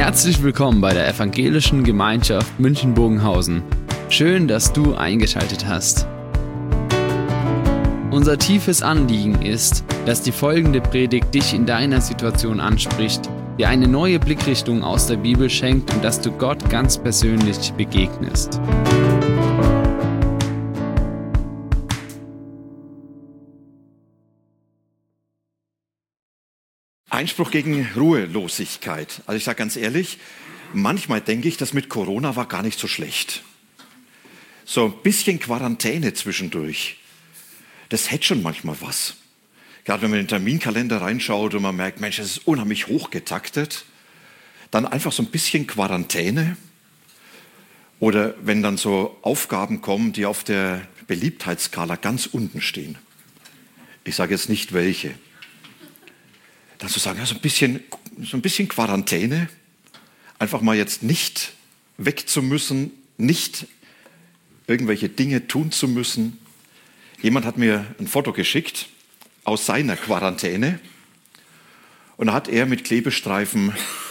Herzlich willkommen bei der Evangelischen Gemeinschaft München-Bogenhausen. Schön, dass du eingeschaltet hast. Unser tiefes Anliegen ist, dass die folgende Predigt dich in deiner Situation anspricht, dir eine neue Blickrichtung aus der Bibel schenkt und dass du Gott ganz persönlich begegnest. Einspruch gegen Ruhelosigkeit. Also ich sage ganz ehrlich, manchmal denke ich, das mit Corona war gar nicht so schlecht. So ein bisschen Quarantäne zwischendurch, das hätte schon manchmal was. Gerade wenn man in den Terminkalender reinschaut und man merkt, Mensch, das ist unheimlich hochgetaktet, dann einfach so ein bisschen Quarantäne. Oder wenn dann so Aufgaben kommen, die auf der Beliebtheitsskala ganz unten stehen. Ich sage jetzt nicht welche. Dann zu sagen, ja, so ein bisschen Quarantäne, einfach mal jetzt nicht weg zu müssen, nicht irgendwelche Dinge tun zu müssen. Jemand hat mir ein Foto geschickt aus seiner Quarantäne und da hat er mit Klebestreifen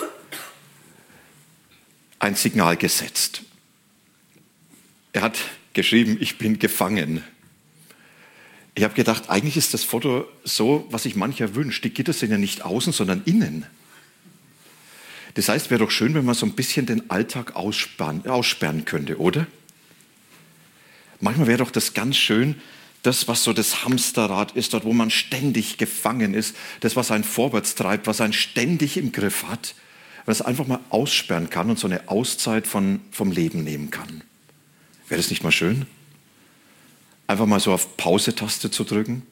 ein Signal gesetzt. Er hat geschrieben, ich bin gefangen. Ich habe gedacht, eigentlich ist das Foto so, was sich mancher wünscht. Die Gitter sind ja nicht außen, sondern innen. Das heißt, wäre doch schön, wenn man so ein bisschen den Alltag aussperren könnte, oder? Manchmal wäre doch das ganz schön, das, was so das Hamsterrad ist, dort, wo man ständig gefangen ist, das, was einen vorwärts treibt, was einen ständig im Griff hat, wenn man es einfach mal aussperren kann und so eine Auszeit vom Leben nehmen kann. Wäre das nicht mal schön? Einfach mal so auf Pause-Taste zu drücken.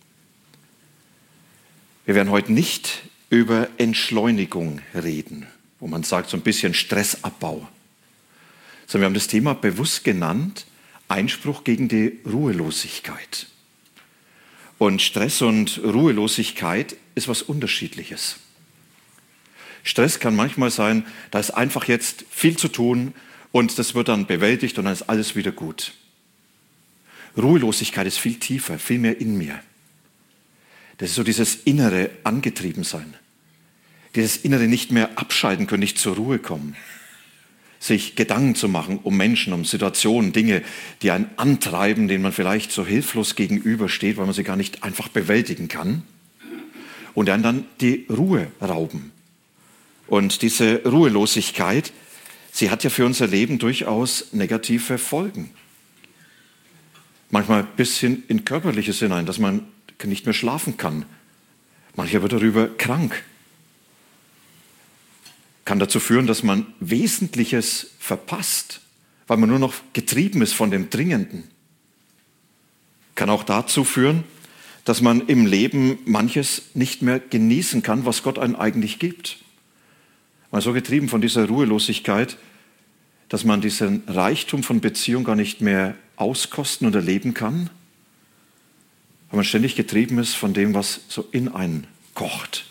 Wir werden heute nicht über Entschleunigung reden, wo man sagt, so ein bisschen Stressabbau. Sondern wir haben das Thema bewusst genannt, Einspruch gegen die Ruhelosigkeit. Und Stress und Ruhelosigkeit ist was Unterschiedliches. Stress kann manchmal sein, da ist einfach jetzt viel zu tun und das wird dann bewältigt und dann ist alles wieder gut. Ruhelosigkeit ist viel tiefer, viel mehr in mir. Das ist so dieses innere Angetriebensein. Dieses innere nicht mehr abschalten können, nicht zur Ruhe kommen. Sich Gedanken zu machen um Menschen, um Situationen, Dinge, die einen antreiben, denen man vielleicht so hilflos gegenübersteht, weil man sie gar nicht einfach bewältigen kann. Und dann die Ruhe rauben. Und diese Ruhelosigkeit, sie hat ja für unser Leben durchaus negative Folgen. Manchmal bis hin in Körperliches hinein, dass man nicht mehr schlafen kann. Mancher wird darüber krank. Kann dazu führen, dass man Wesentliches verpasst, weil man nur noch getrieben ist von dem Dringenden. Kann auch dazu führen, dass man im Leben manches nicht mehr genießen kann, was Gott einem eigentlich gibt. Man ist so getrieben von dieser Ruhelosigkeit, dass man diesen Reichtum von Beziehung gar nicht mehr auskosten und erleben kann, weil man ständig getrieben ist von dem, was so in einen kocht.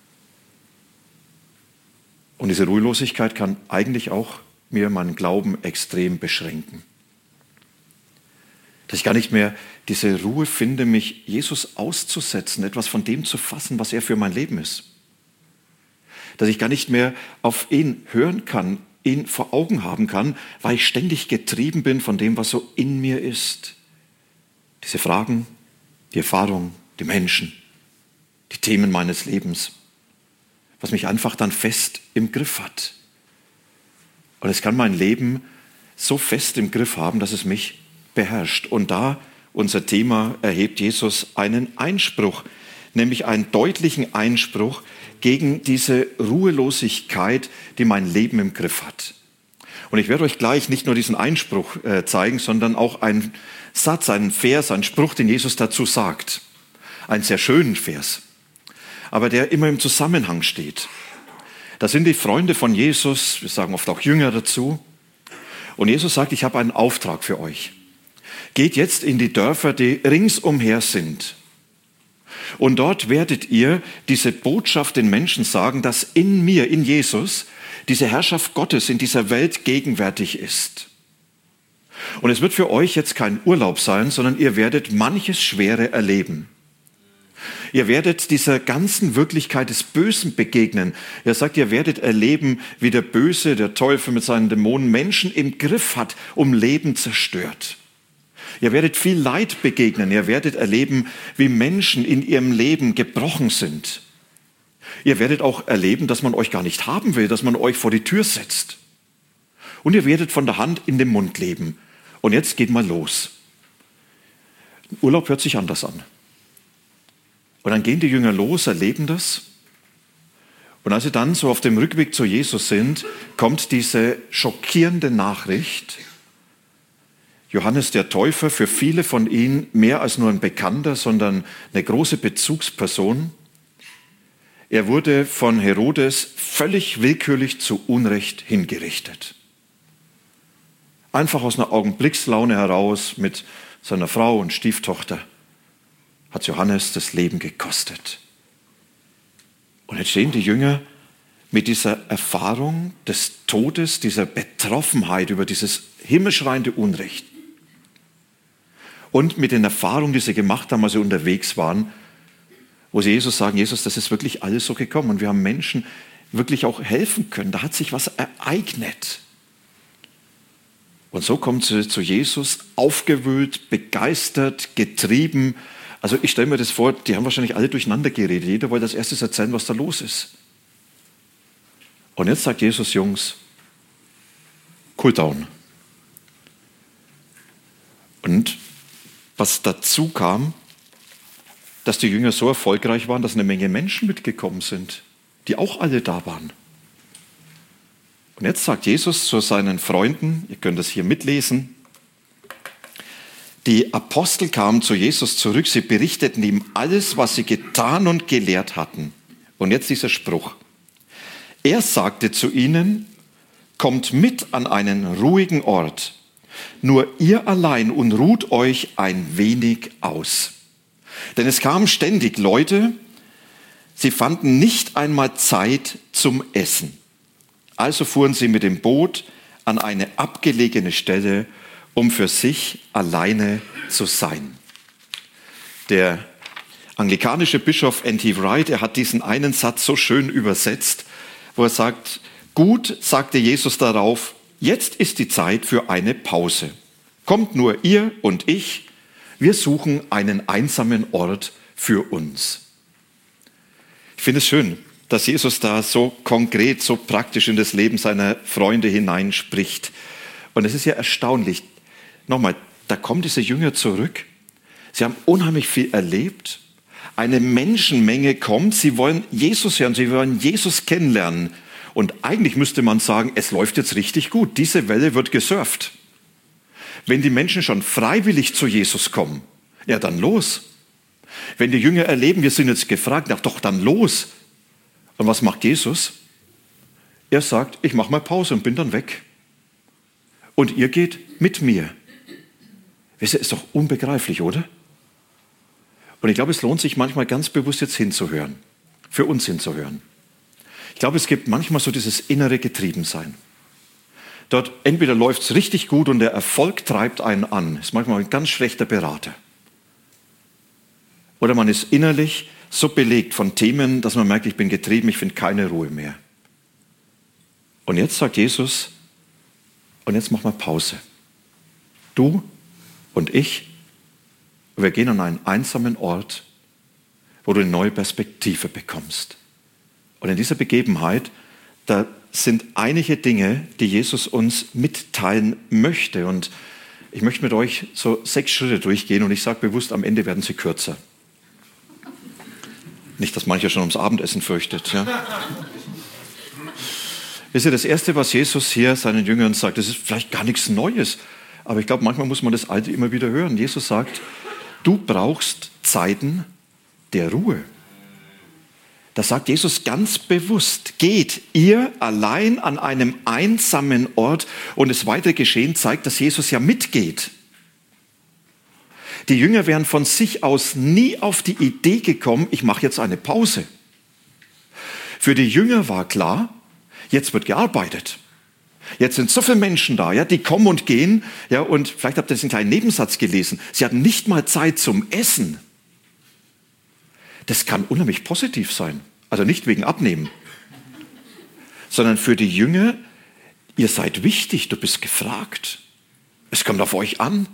Und diese Ruhelosigkeit kann eigentlich auch mir meinen Glauben extrem beschränken. Dass ich gar nicht mehr diese Ruhe finde, mich Jesus auszusetzen, etwas von dem zu fassen, was er für mein Leben ist. Dass ich gar nicht mehr auf ihn hören kann, ihn vor Augen haben kann, weil ich ständig getrieben bin von dem, was so in mir ist. Diese Fragen, die Erfahrungen, die Menschen, die Themen meines Lebens, was mich einfach dann fest im Griff hat. Und es kann mein Leben so fest im Griff haben, dass es mich beherrscht. Und da unser Thema erhebt Jesus einen Einspruch, nämlich einen deutlichen Einspruch gegen diese Ruhelosigkeit, die mein Leben im Griff hat. Und ich werde euch gleich nicht nur diesen Einspruch zeigen, sondern auch einen Satz, einen Vers, einen Spruch, den Jesus dazu sagt. Einen sehr schönen Vers, aber der immer im Zusammenhang steht. Da sind die Freunde von Jesus, wir sagen oft auch Jünger dazu. Und Jesus sagt, ich habe einen Auftrag für euch. Geht jetzt in die Dörfer, die ringsumher sind. Und dort werdet ihr diese Botschaft den Menschen sagen, dass in mir, in Jesus, diese Herrschaft Gottes in dieser Welt gegenwärtig ist. Und es wird für euch jetzt kein Urlaub sein, sondern ihr werdet manches Schwere erleben. Ihr werdet dieser ganzen Wirklichkeit des Bösen begegnen. Er sagt, ihr werdet erleben, wie der Böse, der Teufel mit seinen Dämonen Menschen im Griff hat, um Leben zerstört. Ihr werdet viel Leid begegnen. Ihr werdet erleben, wie Menschen in ihrem Leben gebrochen sind. Ihr werdet auch erleben, dass man euch gar nicht haben will, dass man euch vor die Tür setzt. Und ihr werdet von der Hand in den Mund leben. Und jetzt geht mal los. Urlaub hört sich anders an. Und dann gehen die Jünger los, erleben das. Und als sie dann so auf dem Rückweg zu Jesus sind, kommt diese schockierende Nachricht. Johannes der Täufer, für viele von ihnen mehr als nur ein Bekannter, sondern eine große Bezugsperson. Er wurde von Herodes völlig willkürlich zu Unrecht hingerichtet. Einfach aus einer Augenblickslaune heraus mit seiner Frau und Stieftochter hat Johannes das Leben gekostet. Und jetzt stehen die Jünger mit dieser Erfahrung des Todes, dieser Betroffenheit über dieses himmelschreiende Unrecht und mit den Erfahrungen, die sie gemacht haben, als sie unterwegs waren, wo sie Jesus sagen, Jesus, das ist wirklich alles so gekommen und wir haben Menschen wirklich auch helfen können. Da hat sich was ereignet. Und so kommt sie zu Jesus, aufgewühlt, begeistert, getrieben. Also ich stelle mir das vor, die haben wahrscheinlich alle durcheinander geredet. Jeder wollte als erstes erzählen, was da los ist. Und jetzt sagt Jesus, Jungs, cool down. Und was dazu kam, dass die Jünger so erfolgreich waren, dass eine Menge Menschen mitgekommen sind, die auch alle da waren. Und jetzt sagt Jesus zu seinen Freunden, ihr könnt das hier mitlesen, die Apostel kamen zu Jesus zurück, sie berichteten ihm alles, was sie getan und gelehrt hatten. Und jetzt dieser Spruch. Er sagte zu ihnen, kommt mit an einen ruhigen Ort, nur ihr allein und ruht euch ein wenig aus. Denn es kamen ständig Leute, sie fanden nicht einmal Zeit zum Essen. Also fuhren sie mit dem Boot an eine abgelegene Stelle, um für sich alleine zu sein. Der anglikanische Bischof N.T. Wright, er hat diesen einen Satz so schön übersetzt, wo er sagt, gut, sagte Jesus darauf, jetzt ist die Zeit für eine Pause. Kommt nur ihr und ich, wir suchen einen einsamen Ort für uns. Ich finde es schön, dass Jesus da so konkret, so praktisch in das Leben seiner Freunde hineinspricht. Und es ist ja erstaunlich. Nochmal, da kommen diese Jünger zurück. Sie haben unheimlich viel erlebt. Eine Menschenmenge kommt. Sie wollen Jesus hören, sie wollen Jesus kennenlernen. Und eigentlich müsste man sagen, es läuft jetzt richtig gut. Diese Welle wird gesurft. Wenn die Menschen schon freiwillig zu Jesus kommen, ja dann los. Wenn die Jünger erleben, wir sind jetzt gefragt, ja doch dann los. Und was macht Jesus? Er sagt, ich mache mal Pause und bin dann weg. Und ihr geht mit mir. Das ist doch unbegreiflich, oder? Und ich glaube, es lohnt sich manchmal ganz bewusst jetzt hinzuhören. Für uns hinzuhören. Ich glaube, es gibt manchmal so dieses innere Getriebensein. Dort entweder läuft es richtig gut und der Erfolg treibt einen an. Ist manchmal ein ganz schlechter Berater. Oder man ist innerlich so belegt von Themen, dass man merkt, ich bin getrieben, ich finde keine Ruhe mehr. Und jetzt sagt Jesus, und jetzt mach mal Pause. Du und ich, wir gehen an einen einsamen Ort, wo du eine neue Perspektive bekommst. Und in dieser Begebenheit, da sind einige Dinge, die Jesus uns mitteilen möchte. Und ich möchte mit euch so 6 Schritte durchgehen und ich sage bewusst, am Ende werden sie kürzer. Nicht, dass mancher schon ums Abendessen fürchtet. Ja. Wisst ihr, das Erste, was Jesus hier seinen Jüngern sagt, das ist vielleicht gar nichts Neues, aber ich glaube, manchmal muss man das Alte immer wieder hören. Jesus sagt, du brauchst Zeiten der Ruhe. Das sagt Jesus ganz bewusst. Geht ihr allein an einem einsamen Ort und das weitere Geschehen zeigt, dass Jesus ja mitgeht. Die Jünger wären von sich aus nie auf die Idee gekommen, ich mache jetzt eine Pause. Für die Jünger war klar, jetzt wird gearbeitet. Jetzt sind so viele Menschen da, ja, die kommen und gehen. Ja, und vielleicht habt ihr diesen kleinen Nebensatz gelesen. Sie hatten nicht mal Zeit zum Essen. Das kann unheimlich positiv sein. Also nicht wegen Abnehmen, sondern für die Jünger, ihr seid wichtig, du bist gefragt. Es kommt auf euch an.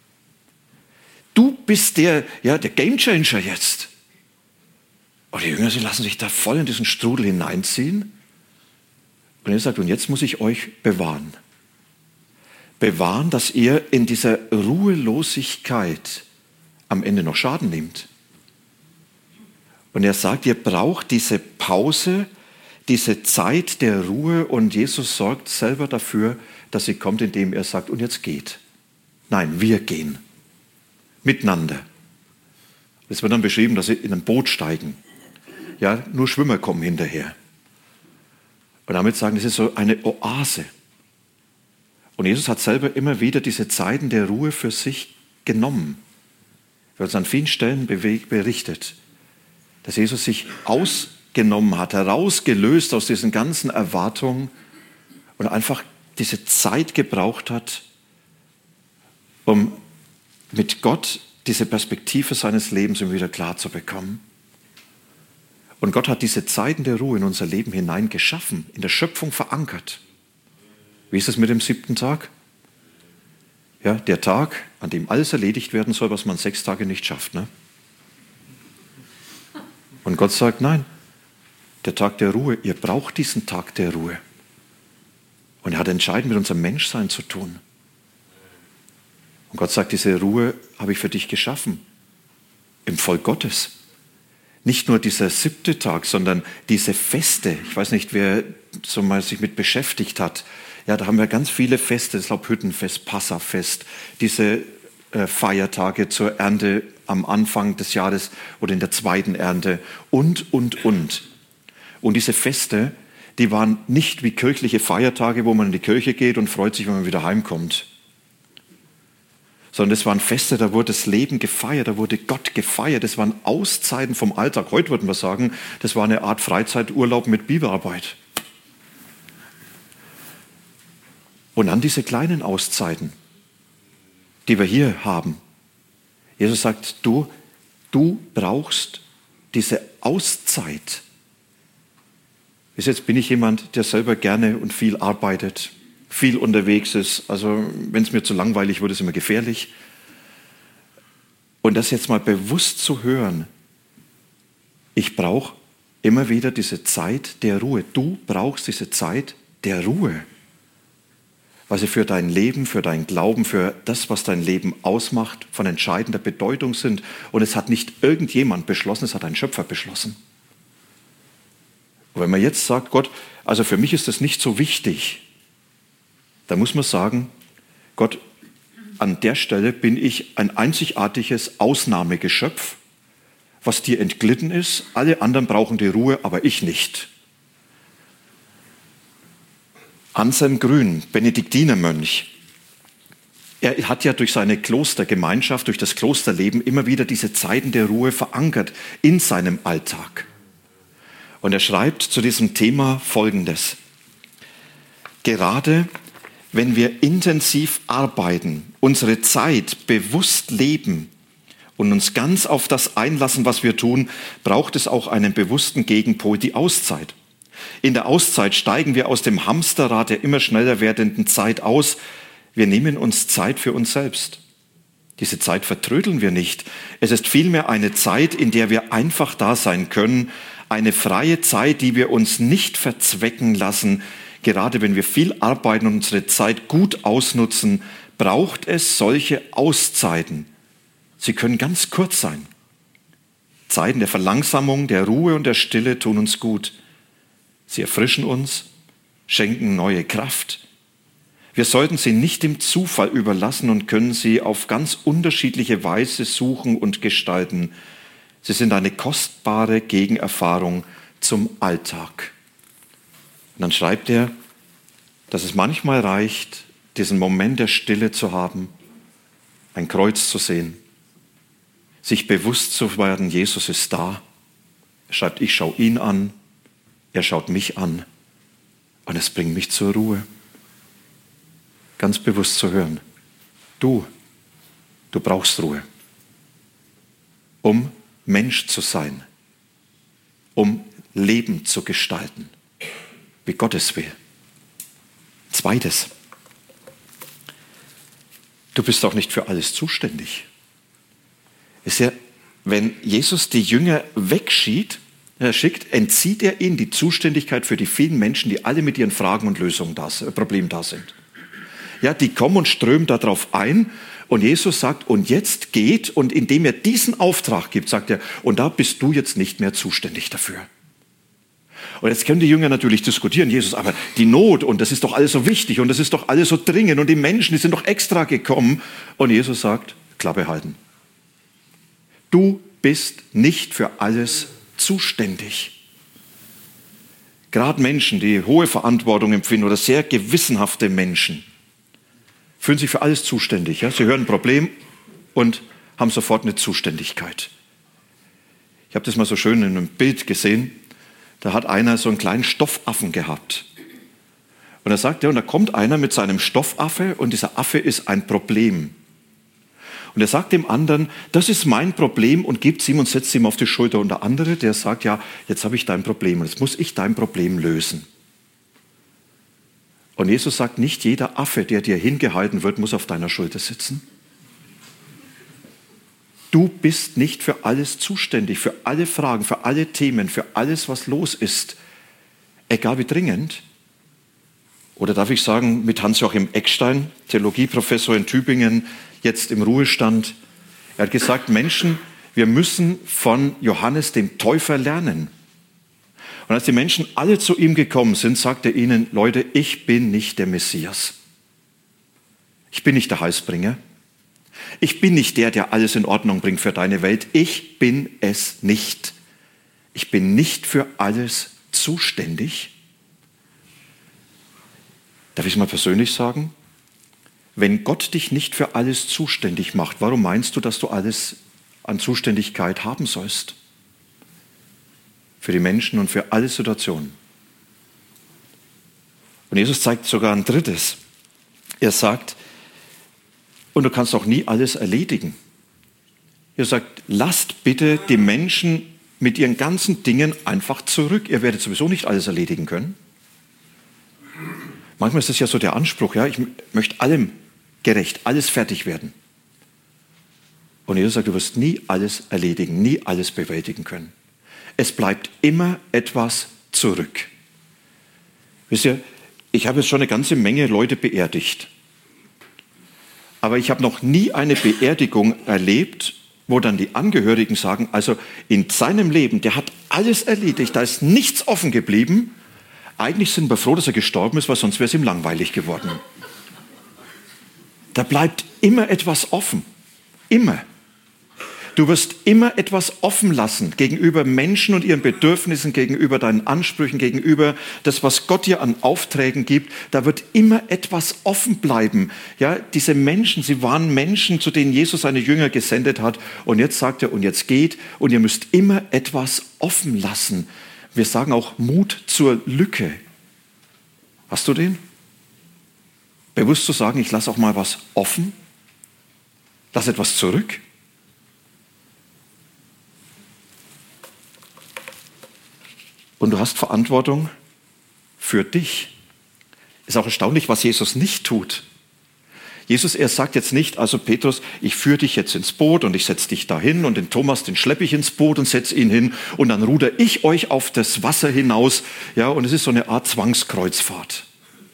Du bist der Gamechanger jetzt. Und die Jünger, sie lassen sich da voll in diesen Strudel hineinziehen. Und er sagt, und jetzt muss ich euch bewahren. Bewahren, dass ihr in dieser Ruhelosigkeit am Ende noch Schaden nehmt. Und er sagt, ihr braucht diese Pause, diese Zeit der Ruhe, und Jesus sorgt selber dafür, dass sie kommt, indem er sagt, und jetzt geht. Nein, wir gehen. Miteinander. Es wird dann beschrieben, dass sie in ein Boot steigen. Ja, nur Schwimmer kommen hinterher. Und damit sagen, das ist so eine Oase. Und Jesus hat selber immer wieder diese Zeiten der Ruhe für sich genommen. Er wird uns an vielen Stellen berichtet, dass Jesus sich ausgenommen hat, herausgelöst aus diesen ganzen Erwartungen und einfach diese Zeit gebraucht hat, um mit Gott diese Perspektive seines Lebens immer wieder klar zu bekommen. Und Gott hat diese Zeiten der Ruhe in unser Leben hinein geschaffen, in der Schöpfung verankert. Wie ist es mit dem 7. Tag? Ja, der Tag, an dem alles erledigt werden soll, was man 6 Tage nicht schafft. Ne? Und Gott sagt, nein, der Tag der Ruhe, ihr braucht diesen Tag der Ruhe. Und er hat entscheidend mit unserem Menschsein zu tun. Und Gott sagt, diese Ruhe habe ich für dich geschaffen, im Volk Gottes. Nicht nur dieser 7. Tag, sondern diese Feste. Ich weiß nicht, wer so mal sich mit beschäftigt hat. Ja, da haben wir ganz viele Feste, das Laubhüttenfest, Passafest, diese Feiertage zur Ernte am Anfang des Jahres oder in der zweiten Ernte und. Und diese Feste, die waren nicht wie kirchliche Feiertage, wo man in die Kirche geht und freut sich, wenn man wieder heimkommt. Sondern es waren Feste, da wurde das Leben gefeiert, da wurde Gott gefeiert. Das waren Auszeiten vom Alltag. Heute würden wir sagen, das war eine Art Freizeiturlaub mit Bibelarbeit. Und dann diese kleinen Auszeiten, die wir hier haben. Jesus sagt, du brauchst diese Auszeit. Bis jetzt bin ich jemand, der selber gerne und viel arbeitet, viel unterwegs ist. Also wenn es mir zu langweilig wird, ist es immer gefährlich. Und das jetzt mal bewusst zu hören, ich brauche immer wieder diese Zeit der Ruhe. Du brauchst diese Zeit der Ruhe. Weil sie für dein Leben, für deinen Glauben, für das, was dein Leben ausmacht, von entscheidender Bedeutung sind. Und es hat nicht irgendjemand beschlossen, es hat ein Schöpfer beschlossen. Und wenn man jetzt sagt, Gott, also für mich ist das nicht so wichtig, da muss man sagen, Gott, an der Stelle bin ich ein einzigartiges Ausnahmegeschöpf, was dir entglitten ist. Alle anderen brauchen die Ruhe, aber ich nicht. Anselm Grün, Benediktinermönch, er hat ja durch seine Klostergemeinschaft, durch das Klosterleben immer wieder diese Zeiten der Ruhe verankert in seinem Alltag. Und er schreibt zu diesem Thema Folgendes: Gerade wenn wir intensiv arbeiten, unsere Zeit bewusst leben und uns ganz auf das einlassen, was wir tun, braucht es auch einen bewussten Gegenpol, die Auszeit. In der Auszeit steigen wir aus dem Hamsterrad der immer schneller werdenden Zeit aus. Wir nehmen uns Zeit für uns selbst. Diese Zeit vertrödeln wir nicht. Es ist vielmehr eine Zeit, in der wir einfach da sein können, eine freie Zeit, die wir uns nicht verzwecken lassen. Gerade wenn wir viel arbeiten und unsere Zeit gut ausnutzen, braucht es solche Auszeiten. Sie können ganz kurz sein. Zeiten der Verlangsamung, der Ruhe und der Stille tun uns gut. Sie erfrischen uns, schenken neue Kraft. Wir sollten sie nicht dem Zufall überlassen und können sie auf ganz unterschiedliche Weise suchen und gestalten. Sie sind eine kostbare Gegenerfahrung zum Alltag. Und dann schreibt er, dass es manchmal reicht, diesen Moment der Stille zu haben, ein Kreuz zu sehen, sich bewusst zu werden, Jesus ist da. Er schreibt, ich schaue ihn an, er schaut mich an und es bringt mich zur Ruhe. Ganz bewusst zu hören, du brauchst Ruhe, um Mensch zu sein, um Leben zu gestalten, wie Gott es will. Zweites, du bist auch nicht für alles zuständig. Ist ja, wenn Jesus die Jünger schickt, entzieht er ihnen die Zuständigkeit für die vielen Menschen, die alle mit ihren Fragen und Problemen da sind. Ja, die kommen und strömen darauf ein und Jesus sagt, und jetzt geht, und indem er diesen Auftrag gibt, sagt er, und da bist du jetzt nicht mehr zuständig dafür. Und jetzt können die Jünger natürlich diskutieren, Jesus, aber die Not und das ist doch alles so wichtig und das ist doch alles so dringend und die Menschen, die sind doch extra gekommen. Und Jesus sagt, Klappe halten. Du bist nicht für alles zuständig. Gerade Menschen, die hohe Verantwortung empfinden oder sehr gewissenhafte Menschen, fühlen sich für alles zuständig. Ja? Sie hören ein Problem und haben sofort eine Zuständigkeit. Ich habe das mal so schön in einem Bild gesehen. Da hat einer so einen kleinen Stoffaffen gehabt. Und da sagt er, und da kommt einer mit seinem Stoffaffe und dieser Affe ist ein Problem. Und er sagt dem anderen, das ist mein Problem und gibt es ihm und setzt es ihm auf die Schulter. Und der andere, der sagt, ja, jetzt habe ich dein Problem und jetzt muss ich dein Problem lösen. Und Jesus sagt, nicht jeder Affe, der dir hingehalten wird, muss auf deiner Schulter sitzen. Du bist nicht für alles zuständig, für alle Fragen, für alle Themen, für alles, was los ist. Egal wie dringend. Oder darf ich sagen, mit Hans-Joachim Eckstein, Theologieprofessor in Tübingen, jetzt im Ruhestand. Er hat gesagt, Menschen, wir müssen von Johannes dem Täufer lernen. Und als die Menschen alle zu ihm gekommen sind, sagt er ihnen, Leute, ich bin nicht der Messias. Ich bin nicht der Heilsbringer. Ich bin nicht der, der alles in Ordnung bringt für deine Welt. Ich bin es nicht. Ich bin nicht für alles zuständig. Darf ich es mal persönlich sagen? Wenn Gott dich nicht für alles zuständig macht, warum meinst du, dass du alles an Zuständigkeit haben sollst? Für die Menschen und für alle Situationen. Und Jesus zeigt sogar ein drittes. Er sagt, und du kannst auch nie alles erledigen. Er sagt, lasst bitte die Menschen mit ihren ganzen Dingen einfach zurück. Ihr werdet sowieso nicht alles erledigen können. Manchmal ist es ja so der Anspruch, ja, ich möchte allem gerecht, alles fertig werden. Und Jesus sagt, du wirst nie alles erledigen, nie alles bewältigen können. Es bleibt immer etwas zurück. Wisst ihr, ich habe jetzt schon eine ganze Menge Leute beerdigt. Aber ich habe noch nie eine Beerdigung erlebt, wo dann die Angehörigen sagen, also in seinem Leben, der hat alles erledigt, da ist nichts offen geblieben. Eigentlich sind wir froh, dass er gestorben ist, weil sonst wäre es ihm langweilig geworden. Da bleibt immer etwas offen. Immer. Du wirst immer etwas offen lassen gegenüber Menschen und ihren Bedürfnissen, gegenüber deinen Ansprüchen, gegenüber das, was Gott dir an Aufträgen gibt. Da wird immer etwas offen bleiben. Ja, diese Menschen, sie waren Menschen, zu denen Jesus seine Jünger gesendet hat. Und jetzt sagt er, und jetzt geht, und ihr müsst immer etwas offen lassen. Wir sagen auch Mut zur Lücke. Hast du den? Bewusst zu sagen, ich lasse auch mal was offen. Lass etwas zurück. Und du hast Verantwortung für dich. Ist auch erstaunlich, was Jesus nicht tut. Jesus, er sagt jetzt nicht, also Petrus, ich führe dich jetzt ins Boot und ich setze dich dahin und den Thomas, den schleppe ich ins Boot und setze ihn hin und dann ruder ich euch auf das Wasser hinaus. Ja, und es ist so eine Art Zwangskreuzfahrt.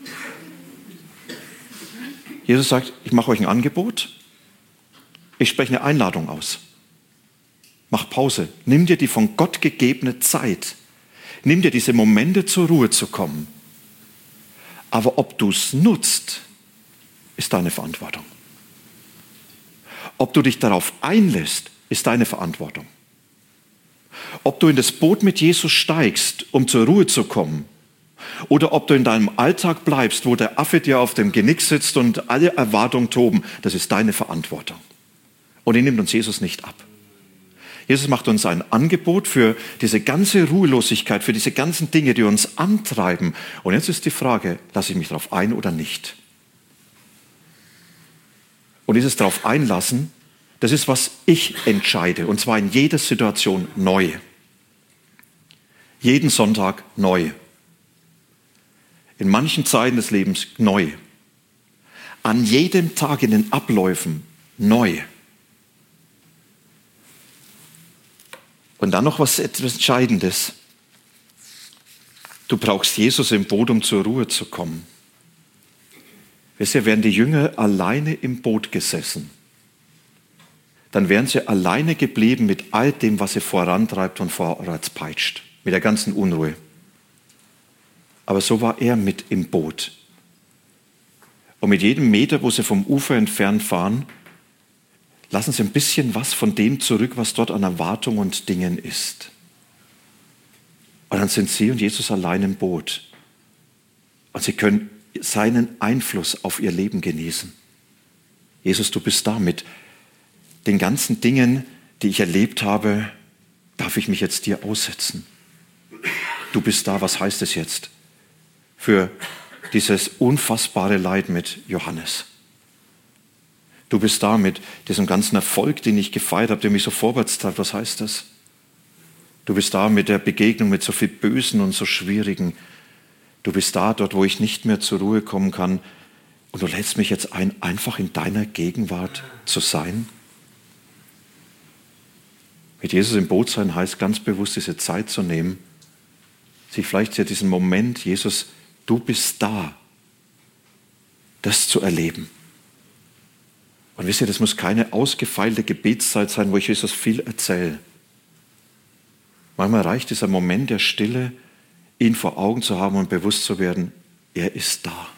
Jesus sagt, ich mache euch ein Angebot, ich spreche eine Einladung aus. Mach Pause, nimm dir die von Gott gegebene Zeit. Nimm dir diese Momente, zur Ruhe zu kommen. Aber ob du es nutzt, ist deine Verantwortung. Ob du dich darauf einlässt, ist deine Verantwortung. Ob du in das Boot mit Jesus steigst, um zur Ruhe zu kommen, oder ob du in deinem Alltag bleibst, wo der Affe dir auf dem Genick sitzt und alle Erwartungen toben, das ist deine Verantwortung. Und die nimmt uns Jesus nicht ab. Jesus macht uns ein Angebot für diese ganze Ruhelosigkeit, für diese ganzen Dinge, die uns antreiben. Und jetzt ist die Frage, lasse ich mich darauf ein oder nicht? Und dieses darauf einlassen, das ist, was ich entscheide. Und zwar in jeder Situation neu. Jeden Sonntag neu. In manchen Zeiten des Lebens neu. An jedem Tag in den Abläufen neu. Und dann noch was etwas Entscheidendes. Du brauchst Jesus im Boot, um zur Ruhe zu kommen. Wisst ihr, wären die Jünger alleine im Boot gesessen, dann wären sie alleine geblieben mit all dem, was sie vorantreibt und vorwärts peitscht, mit der ganzen Unruhe. Aber so war er mit im Boot. Und mit jedem Meter, wo sie vom Ufer entfernt fahren, lassen sie ein bisschen was von dem zurück, was dort an Erwartung und Dingen ist. Und dann sind sie und Jesus allein im Boot. Und sie können seinen Einfluss auf ihr Leben genießen. Jesus, du bist da mit den ganzen Dingen, die ich erlebt habe, darf ich mich jetzt dir aussetzen. Du bist da, was heißt es jetzt? Für dieses unfassbare Leid mit Johannes. Du bist da mit diesem ganzen Erfolg, den ich gefeiert habe, der mich so vorwärts treibt. Was heißt das? Du bist da mit der Begegnung mit so viel Bösen und so Schwierigen. Du bist da, dort, wo ich nicht mehr zur Ruhe kommen kann. Und du lädst mich jetzt ein, einfach in deiner Gegenwart zu sein. Mit Jesus im Boot sein heißt ganz bewusst, diese Zeit zu nehmen, sich vielleicht ja diesen Moment, Jesus, du bist da, das zu erleben. Und wisst ihr, das muss keine ausgefeilte Gebetszeit sein, wo ich Jesus viel erzähle. Manchmal reicht dieser Moment der Stille, ihn vor Augen zu haben und bewusst zu werden, er ist da.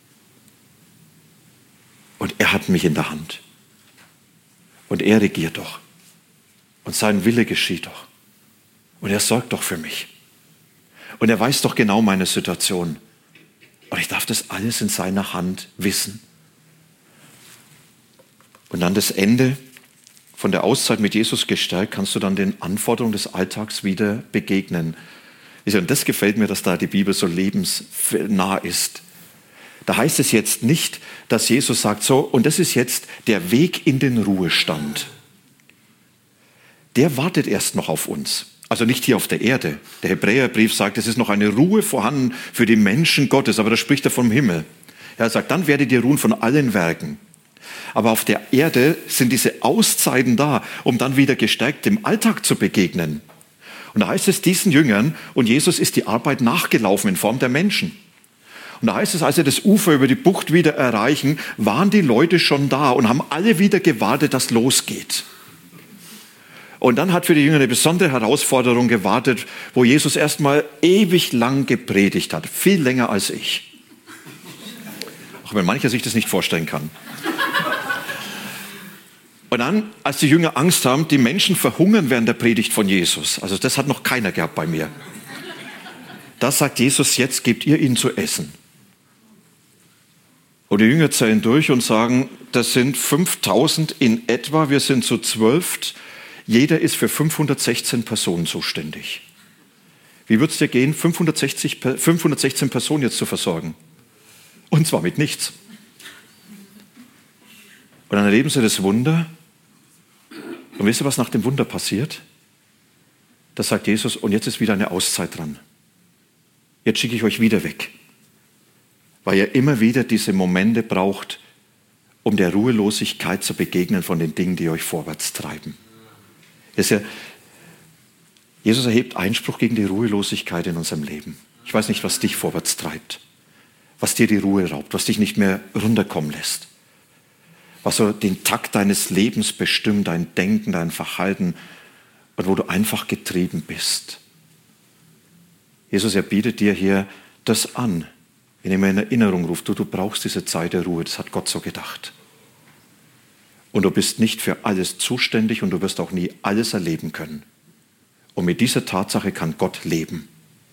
Und er hat mich in der Hand. Und er regiert doch. Und sein Wille geschieht doch. Und er sorgt doch für mich. Und er weiß doch genau meine Situation. Und ich darf das alles in seiner Hand wissen. Und dann das Ende von der Auszeit mit Jesus gestärkt, kannst du dann den Anforderungen des Alltags wieder begegnen. Und das gefällt mir, dass da die Bibel so lebensnah ist. Da heißt es jetzt nicht, dass Jesus sagt, so, und das ist jetzt der Weg in den Ruhestand. Der wartet erst noch auf uns. Also nicht hier auf der Erde. Der Hebräerbrief sagt, es ist noch eine Ruhe vorhanden für die Menschen Gottes, aber da spricht er vom Himmel. Er sagt, dann werdet ihr ruhen von allen Werken. Aber auf der Erde sind diese Auszeiten da, um dann wieder gestärkt dem Alltag zu begegnen. Und da heißt es diesen Jüngern, und Jesus ist die Arbeit nachgelaufen in Form der Menschen. Und da heißt es, als sie das Ufer über die Bucht wieder erreichen, waren die Leute schon da und haben alle wieder gewartet, dass losgeht. Und dann hat für die Jünger eine besondere Herausforderung gewartet, wo Jesus erstmal ewig lang gepredigt hat. Viel länger als ich. Auch wenn mancher sich das nicht vorstellen kann. Und dann, als die Jünger Angst haben, die Menschen verhungern während der Predigt von Jesus. Also das hat noch keiner gehabt bei mir. Da sagt Jesus, jetzt gebt ihr ihnen zu essen. Und die Jünger zählen durch und sagen, das sind 5000 in etwa, wir sind zu 12. Jeder ist für 516 Personen zuständig. Wie würde es dir gehen, 516 Personen jetzt zu versorgen? Und zwar mit nichts. Und dann erleben sie das Wunder. Und wisst ihr, was nach dem Wunder passiert? Da sagt Jesus, und jetzt ist wieder eine Auszeit dran. Jetzt schicke ich euch wieder weg. Weil ihr immer wieder diese Momente braucht, um der Ruhelosigkeit zu begegnen von den Dingen, die euch vorwärts treiben. Jesus erhebt Einspruch gegen die Ruhelosigkeit in unserem Leben. Ich weiß nicht, was dich vorwärts treibt, was dir die Ruhe raubt, was dich nicht mehr runterkommen lässt, was so den Takt deines Lebens bestimmt, dein Denken, dein Verhalten und wo du einfach getrieben bist. Jesus, er bietet dir hier das an, indem er in Erinnerung ruft, du brauchst diese Zeit der Ruhe, das hat Gott so gedacht. Und du bist nicht für alles zuständig und du wirst auch nie alles erleben können. Und mit dieser Tatsache kann Gott leben.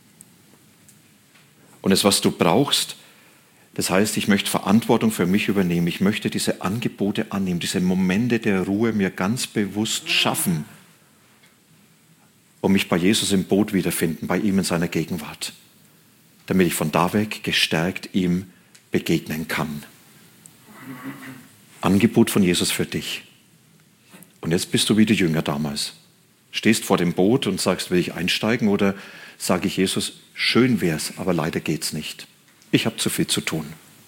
Und das, was du brauchst, das heißt, ich möchte Verantwortung für mich übernehmen. Ich möchte diese Angebote annehmen, diese Momente der Ruhe mir ganz bewusst schaffen, um mich bei Jesus im Boot wiederfinden, bei ihm in seiner Gegenwart, damit ich von da weg gestärkt ihm begegnen kann. Angebot von Jesus für dich. Und jetzt bist du wie die Jünger damals. Stehst vor dem Boot und sagst, will ich einsteigen, oder sage ich Jesus, schön wär's, aber leider geht's nicht. Ich habe zu viel zu tun.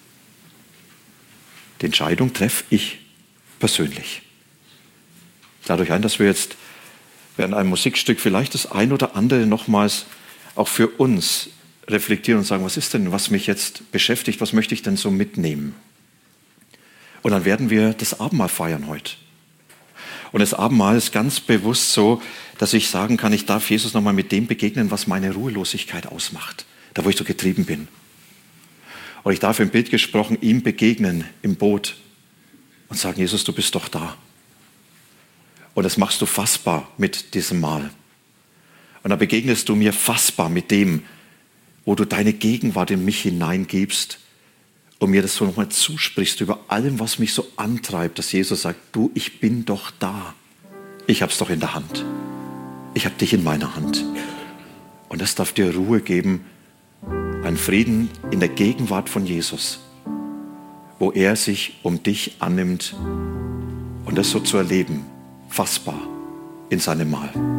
Die Entscheidung treffe ich persönlich. Ich lade euch ein, dass wir jetzt während einem Musikstück vielleicht das ein oder andere nochmals auch für uns reflektieren und sagen, was ist denn, was mich jetzt beschäftigt, was möchte ich denn so mitnehmen? Und dann werden wir das Abendmahl feiern heute. Und das Abendmahl ist ganz bewusst so, dass ich sagen kann, ich darf Jesus nochmal mit dem begegnen, was meine Ruhelosigkeit ausmacht, da wo ich so getrieben bin. Und ich darf im Bild gesprochen ihm begegnen im Boot und sagen, Jesus, du bist doch da. Und das machst du fassbar mit diesem Mahl. Und dann begegnest du mir fassbar mit dem, wo du deine Gegenwart in mich hineingibst und mir das so nochmal zusprichst über allem, was mich so antreibt, dass Jesus sagt, du, ich bin doch da. Ich hab's doch in der Hand. Ich hab dich in meiner Hand. Und das darf dir Ruhe geben, einen Frieden in der Gegenwart von Jesus, wo er sich um dich annimmt und das so zu erleben, fassbar in seinem Mahl.